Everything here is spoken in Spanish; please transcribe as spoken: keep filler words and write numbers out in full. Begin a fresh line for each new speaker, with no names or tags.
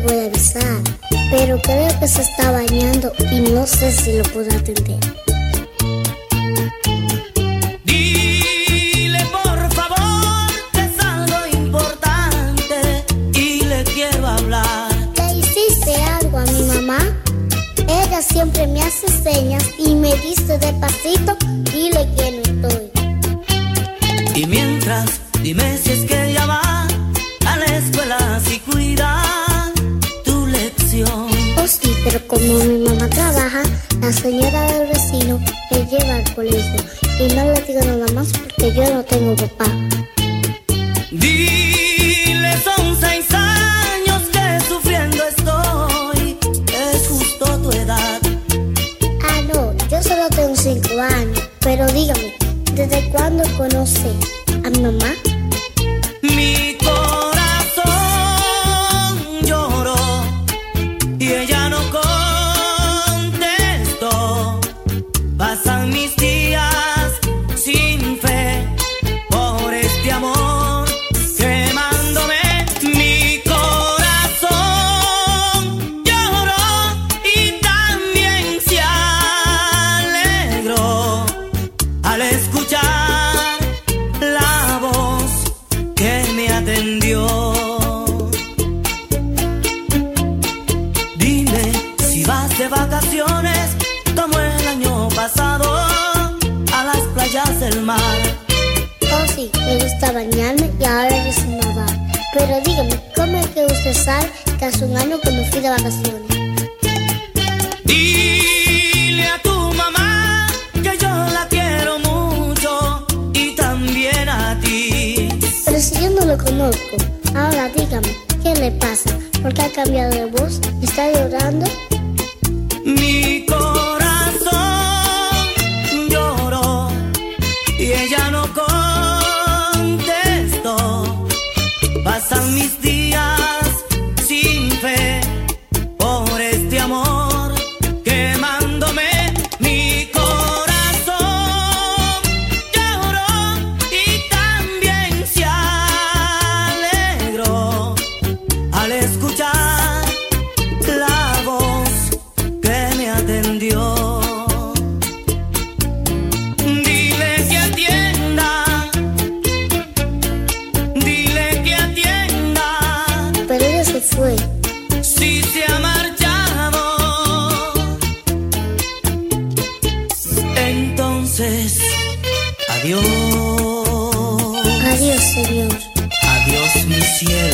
voy a avisar, pero creo que se está bañando y no sé si lo puedo atender.
Dile por favor que es algo importante y le quiero hablar.
¿Le hiciste algo a mi mamá? Ella siempre me hace señas y me dice despacito, dile que no estoy.
Y mientras, dime si es que ella va a la escuela, si cuida tu lección.
Oh sí, pero como mi mamá trabaja, la señora del vecino me lleva al colegio y no le digo nada más porque yo no tengo papá.
Dile, son seis años que sufriendo estoy, es justo tu edad.
Ah no, yo solo tengo cinco años, pero dígame, ¿desde cuándo conoce a mi mamá?
Mi corazón lloró y ella no contestó. Pasan mis días sin fe por este amor quemándome. Mi corazón lloró y también se alegró al escuchar la voz que me atendió. Dime si vas de vacaciones como el año pasado a las playas del mar.
Oh sí, me gusta bañarme y ahora yo sé nadar. Pero dígame, ¿cómo es que usted sabe que hace un año que me fui de vacaciones?
Dile a tu mamá que yo la quiero mucho y también a ti.
Pero si yo no lo conozco, ahora dígame, ¿qué le pasa? ¿Por qué ha cambiado de voz? ¿Está llorando?
Mi corazón lloró y ella no contestó. Pasan mis días sin fe por este amor quemándome. Mi corazón lloró y también se alegró al escuchar la voz que me atendió. Dile que atienda, dile que atienda,
Pero ella se fue.
si se ha marchado. Entonces, adiós,
Adiós, señor.
adiós mi cielo.